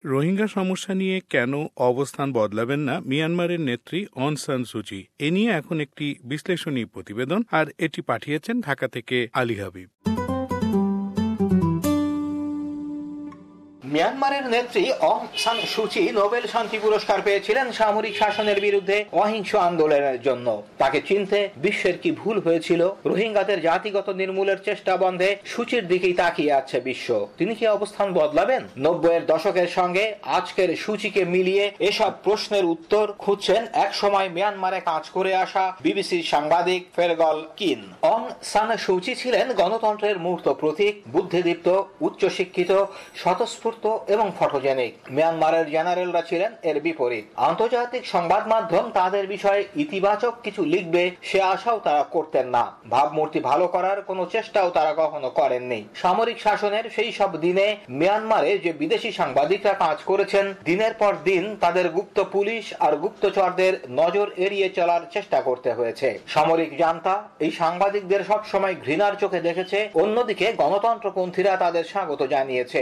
রোহিঙ্গা সমস্যা নিয়ে কেন অবস্থান বদলাবেন না মিয়ানমারের নেত্রী অং সান সুচি, এ নিয়ে এখন একটি বিশ্লেষণী প্রতিবেদন, আর এটি পাঠিয়েছেন ঢাকা থেকে আলী হাবিব। মিয়ানমারের নেত্রী অং সান সুচি নোবেল শান্তি পুরস্কার পেয়েছিলেন সামরিক শাসনের বিরুদ্ধে অহিংস আন্দোলনের জন্য। তাকে চিনতে বিশ্বের কি ভুল হয়েছিল? রোহিঙ্গাদের জাতিগত নির্মূলের চেষ্টা বন্ধে সুচির দিকেই তাকিয়ে আছে বিশ্ব। তিনি কি অবস্থান বদলাবেন? 90-এর দশকের সঙ্গে আজকের সুচিকে মিলিয়ে এসব প্রশ্নের উত্তর খুঁজছেন এক সময় মিয়ানমারে কাজ করে আসা বিবিসির সাংবাদিক ফেরগল কিন। অং সান সুচি ছিলেন গণতন্ত্রের মূর্ত প্রতীক, বুদ্ধিদীপ্ত, উচ্চশিক্ষিত, স্বতঃস্ফূর্ত এবং ফটোজেনিক। মিয়ানমারের জেনারেলরা ছিলেন এর বিপরীত। আন্তর্জাতিক সংবাদ মাধ্যম তাদের বিষয়ে ইতিবাচক কিছু লিখবে সে আশাও তারা করতেন না। ভাবমূর্তি ভালো করার কোনো চেষ্টাও তারা কখনো করেননি। সামরিক শাসনের সেই সব দিনে মিয়ানমারে যে বিদেশি সাংবাদিকরা কাজ করেছেন, দিনের পর দিন তাদের গুপ্ত পুলিশ আর গুপ্তচরদের নজর এড়িয়ে চলার চেষ্টা করতে হয়েছে। সামরিক জান্তা এই সাংবাদিকদের সবসময় ঘৃণার চোখে দেখেছে, অন্যদিকে গণতন্ত্রপন্থীরা তাদের স্বাগত জানিয়েছে।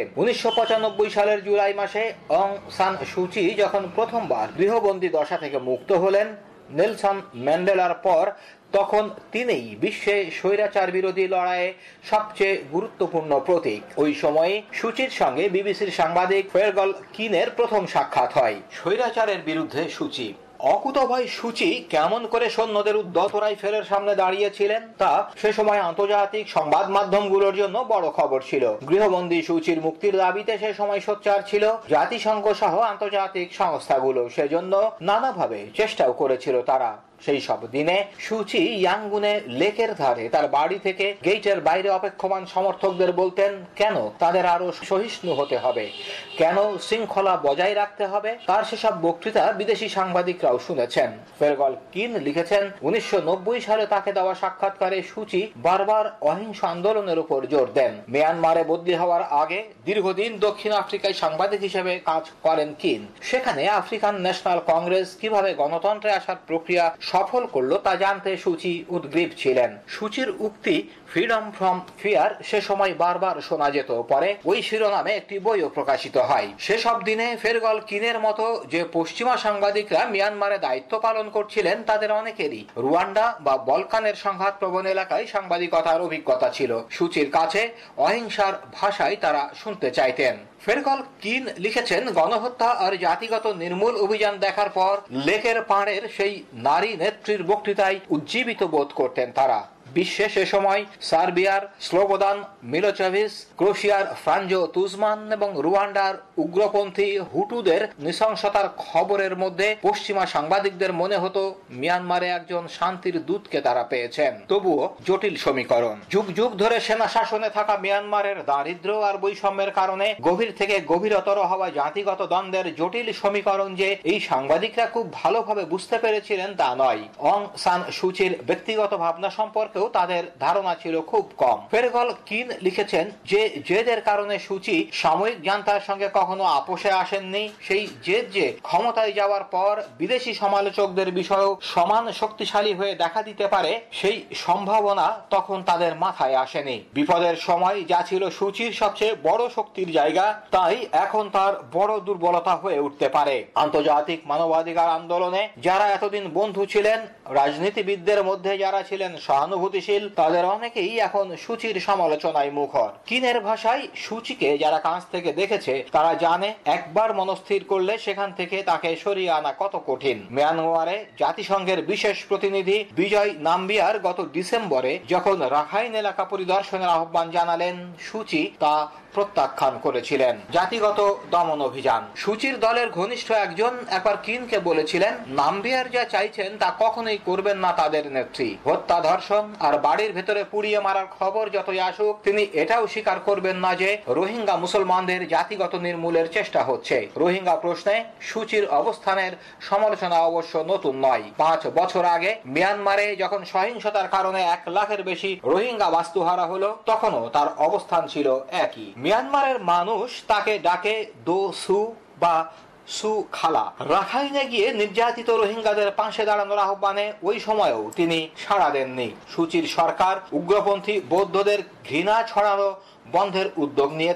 1995 সালের জুলাই মাসে অং সান সুচি যখন প্রথমবার গৃহবন্দী দশা থেকে মুক্ত হলেন নেলসন ম্যান্ডেলার পর, তখন তিনিই বিশ্বে স্বৈরাচার বিরোধী লড়াইয়ে সবচেয়ে গুরুত্বপূর্ণ প্রতীক। ওই সময়ে সুচির সঙ্গে বিবিসির সাংবাদিক ফেরগল কিনের প্রথম সাক্ষাৎ হয়। স্বৈরাচারের বিরুদ্ধে সুচি। অকুতোভয় সুচি কেমন করে সৈন্যদের উদ্ধত রাইফেলের সামনে দাঁড়িয়েছিলেন তা সে সময় আন্তর্জাতিক সংবাদ মাধ্যমগুলোর জন্য বড় খবর ছিল। গৃহবন্দী সুচির মুক্তির দাবিতে সে সময় সোচ্চার ছিল জাতিসংঘ সহ আন্তর্জাতিক সংস্থাগুলো। সেজন্য নানাভাবে চেষ্টাও করেছিল তারা। সেই সব দিনে সুচি ইয়াঙ্গুনে লেকের ধারে তার বাড়ি থেকে গেটের বাইরে অপেক্ষমান সমর্থকদের বলতেন কেন তাদের আরো সহিষ্ণু হতে হবে, কেন শৃঙ্খলা বজায় রাখতে হবে। তার সেসব বক্তৃতা বিদেশি সাংবাদিকরাও শুনেছেন। ফেরগল কিন লিখেছেন, 1990 সালে তাকে দেওয়া সাক্ষাৎকারে সুচি বারবার অহিংস আন্দোলনের উপর জোর দেন। মিয়ানমারে বদলি হওয়ার আগে দীর্ঘদিন দক্ষিণ আফ্রিকায় সাংবাদিক হিসেবে কাজ করেন কিন। সেখানে আফ্রিকান ন্যাশনাল কংগ্রেস কিভাবে গণতন্ত্রে আসার প্রক্রিয়া সফল করলো তা জানতে সুচি উদ্গ্রীব ছিলেন। সুচির উক্তি ফ্রিডম ফ্রম ফিয়ার সে সময় বারবার শোনা যেত। পরে ওই শিরোনামে একটি বইও প্রকাশিত হয়। সেসব দিনে ফেরগল কিনের মতো যে পশ্চিমা সাংবাদিকরা মিয়ানমারে দায়িত্ব পালন করছিলেন তাদের অনেকেরই রুয়ান্ডা বা বলকানের সংঘাত প্রবণ এলাকায় সাংবাদিকতার অভিজ্ঞতা ছিল। সুচির কাছে অহিংসার ভাষায় তারা শুনতে চাইতেন। ফেরগল কিন লিখেছেন, গণহত্যা আর জাতিগত নির্মূল অভিযান দেখার পর লেকের পাড়ের সেই নারী নেত্রীর বক্তৃতায় উজ্জীবিত বোধ করতেন তারা। বিশ্বে সে সময় সার্বিয়ার স্লোবোদান মিলোচেভিচ, ক্রোয়েশিয়ার ফ্রাঞ্জো তুজমান এবং রুয়ান্ডার উগ্রপন্থী হুটুদের নৃশংসতার খবরের মধ্যে পশ্চিমা সাংবাদিকদের মনে হতো মিয়ানমারে একজন শান্তির দূতকে তারা পেয়েছেন। তবুও জটিল সমীকরণ। যুগ যুগ ধরে সেনা শাসনে থাকা মিয়ানমারের দারিদ্র্য আর বৈষম্যের কারণে গভীর থেকে গভীরতর হওয়া জাতিগত দ্বন্দ্বের জটিল সমীকরণ যে এই সাংবাদিকরা খুব ভালোভাবে বুঝতে পেরেছিলেন তা নয়। অং সান সুচির ব্যক্তিগত ভাবনা সম্পর্কে তাদের ধারণা ছিল খুব কম। ফেরগল কিন লিখেছেন যে জেদের কারণে সুচি সাময়িক জান্তার সঙ্গে কখনো আপোষে আসেননি, সেই জেদ যে ক্ষমতায় যাওয়ার পর বিদেশি সমালোচকদের বিষয়েও সমান শক্তিশালী হয়ে দেখা দিতে পারে সেই সম্ভাবনা তখন তাদের মাথায় আসেনি। বিপদের সময় যা ছিল সুচির সবচেয়ে বড় শক্তির জায়গা, তাই এখন তার বড় দুর্বলতা হয়ে উঠতে পারে। আন্তর্জাতিক মানবাধিকার আন্দোলনে যারা এতদিন বন্ধু ছিলেন, রাজনীতিবিদদের মধ্যে যারা ছিলেন সহানুভূতিশীল, তাদের অনেকেই এখন সুচির সমালোচনায় মুখর। কিনের ভাষায়, সুচিকে যারা কাছ থেকে দেখেছে তারা জানে একবার মনস্থির করলে সেখান থেকে তাকে সরিয়ে আনা কত কঠিন। মিয়ানমারে জাতিসংঘের বিশেষ প্রতিনিধি বিজয় নাম্বিয়ার গত ডিসেম্বরে যখন রাখাইন এলাকা পরিদর্শনের আহ্বান জানালেন, সুচি তা প্রত্যাখ্যান করেছিলেন। জাতিগত দমন অভিযান। সুচির দলের ঘনিষ্ঠ একজন একবার কিনকে বলেছিলেন, নাম্বিয়ার যা চাইছেন তা কখনোই করবেন না তাদের নেত্রী। হত্যা, ধর্ষণ আর বাড়ির ভেতরে পুড়িয়ে মারার খবর যতই আসুক, তিনি এটাও স্বীকার করবেন না যে রোহিঙ্গা মুসলমানদের জাতিগত নির্মূলের চেষ্টা হচ্ছে। রোহিঙ্গা প্রশ্নে সুচির অবস্থানের সমালোচনা অবশ্য নতুন নয়। 5 বছর আগে মিয়ানমারে যখন সহিংসতার কারণে 1 লাখের বেশি রোহিঙ্গা বাস্তুহারা হলো, তখনও তার অবস্থান ছিল একই। মিয়ানমারের মানুষ তাকে ডাকে দো সু বা সু খালা। রাখাইনে গিয়ে নির্যাতিত রোহিঙ্গাদের পাশে দাঁড়ানোর আহ্বানে ওই সময়েও তিনি সাড়া দেননি। সুচির সরকার উগ্রপন্থী বৌদ্ধদের ঘৃণা ছড়ানো বন্ধের উদ্যোগ নিয়েছে।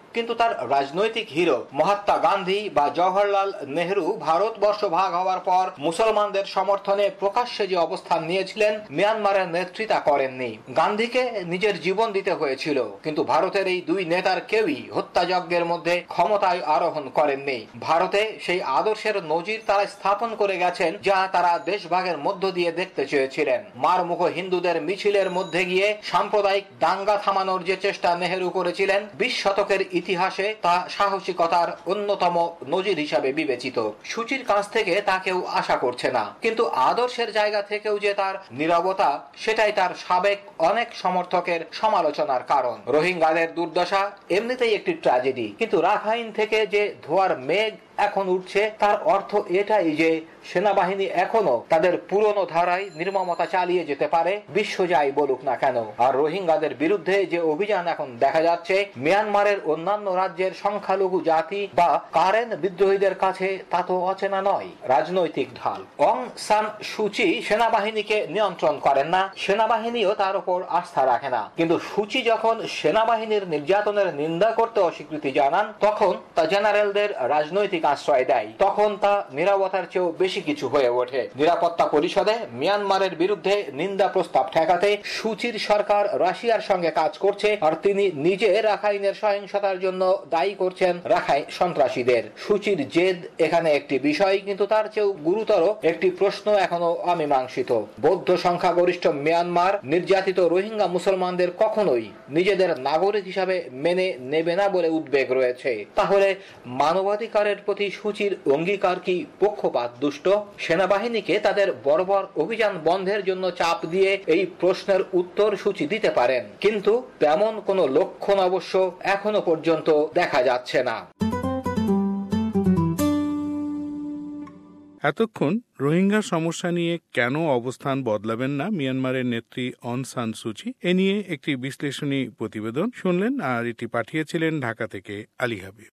কিন্তু তার রাজনৈতিক হিরো মহাত্মা গান্ধী বা জওহরলাল নেহরু ভারতবর্ষ ভাগ হওয়ার পর মুসলমানদের সমর্থনে প্রকাশ্যে যে অবস্থান নিয়েছিলেন, মিয়ানমারের নেত্রী তা করেননি। গান্ধীকে নিজের জীবন দিতে হয়েছিল, কিন্তু ভারতের এই দুই নেতার কেউই হত্যাযজ্ঞের মধ্যে ক্ষমতায় আরোহণ করেননি। ভারতে সেই আদর্শের নজির তারা স্থাপন করে গেছেন, যা তারা দেশভাগের মধ্য দিয়ে দেখতে চেয়েছিলেন। মারমুখো হিন্দুদের মিছিলের মধ্যে গিয়ে সাম্প্রদায়িক দাঙ্গা থামানোর যে চেষ্টা নেহেরু করেছিলেন, 20 শতকের ইতিহাসে তা সাহসিকতার অন্যতম নজির হিসাবে বিবেচিত। সূচির কাছ থেকে তা কেউ আশা করছে না, কিন্তু আদর্শের জায়গা থেকেও যে তার নীরবতা, সেটাই তার সাবেক অনেক সমর্থকের সমালোচনার কারণ। রোহিঙ্গাদের দুর্দশা এমনিতেই একটি ট্র্যাজেডি, কিন্তু রাখাইন থেকে যে ধোয়ার মেঘ এখন উঠছে, তার অর্থ এটাই যে সেনাবাহিনী এখনো তাদের পুরনো ধারায় নির্মমতা চালিয়ে যেতে পারে, বিশ্ব যাই বলুক না কেন। আর রোহিঙ্গাদের বিরুদ্ধে যে অভিযান এখন দেখা যাচ্ছে, মিয়ানমারের অন্যান্য রাজ্যের সংখ্যালঘু জাতি বা কারেন বিদ্রোহীদের কাছে তা তো অচেনা নয়। রাজনৈতিক ঢাল। অং সান সুচি সেনাবাহিনীকে নিয়ন্ত্রণ করেন না, সেনাবাহিনীও তার উপর আস্থা রাখে না। কিন্তু সুচি যখন সেনাবাহিনীর নির্যাতনের নিন্দা করতে অস্বীকৃতি জানান, তখন তা জেনারেলদের রাজনৈতিক আশ্রয় দেয়। তখন তা নীরবতার চেয়েও বেশি কিছু হয়ে ওঠে। নিরাপত্তা পরিষদে মিয়ানমারের বিরুদ্ধে নিন্দা প্রস্তাব ঠেকাতে সুচির সরকার রাশিয়ার সঙ্গে কাজ করছে, আর তিনি নিজে রাখাইনের সহিংসতার জন্য দায়ী করছেন রাখাইন সন্ত্রাসীদের। সুচির জেদ এখানে একটি বিষয়, কিন্তু তার চেয়েও গুরুতর একটি প্রশ্ন এখনো অমীমাংসিত। বৌদ্ধ সংখ্যাগরিষ্ঠ মিয়ানমার নির্যাতিত রোহিঙ্গা মুসলমানদের কখনোই নিজেদের নাগরিক হিসাবে মেনে নেবে না বলে উদ্বেগ রয়েছে। তাহলে মানবাধিকারের প্রতি সুচির অঙ্গীকার কি পক্ষপাত দুষ্ট? সেনাবাহিনীকে তাদের বর্বর অভিযান বন্ধের জন্য চাপ দিয়ে এই প্রশ্নের উত্তর সুচি দিতে পারেন, কিন্তু তেমন কোনো লক্ষণ অবশ্য এখনো পর্যন্ত দেখা যাচ্ছে না। এতক্ষণ রোহিঙ্গা সমস্যা নিয়ে কেন অবস্থান বদলাবেন না মিয়ানমারের নেত্রী অং সান সুচি, এ নিয়ে একটি বিশ্লেষণী প্রতিবেদন শুনলেন, আর এটি পাঠিয়েছিলেন ঢাকা থেকে আলী হাবিব।